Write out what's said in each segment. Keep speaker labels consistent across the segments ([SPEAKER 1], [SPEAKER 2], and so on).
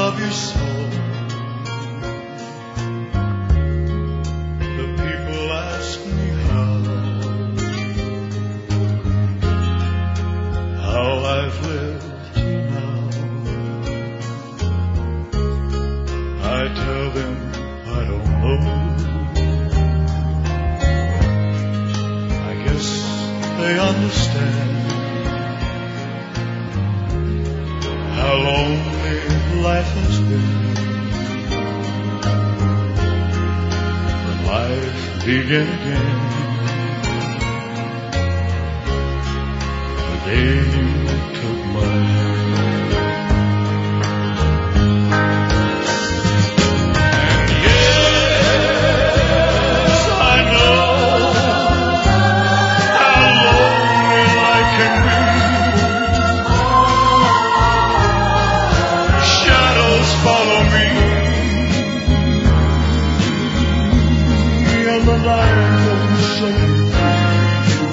[SPEAKER 1] love you so. The people ask me how I've lived till now. I tell them I don't know. I guess they understand how lonely life has been. When life began again, the day you took my hand. And yes, I know how lonely life can be. Follow me, and the light won't set you free.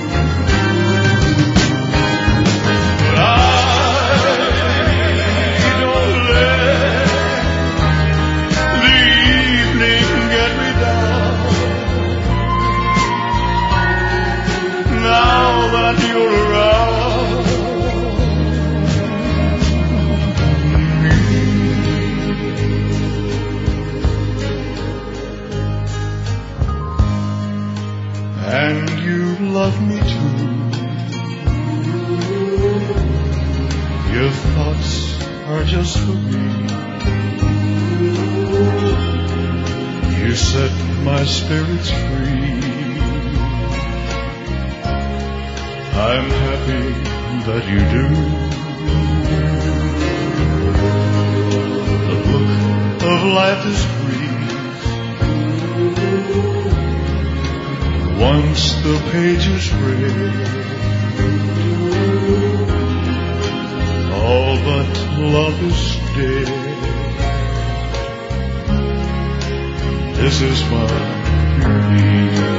[SPEAKER 1] But I don't let the evening get me down. Now that you're around, and you love me too. Your thoughts are just for me. You set my spirits free. I'm happy that you do. The book of life is once the page is read, all but love is dead. This is my dream.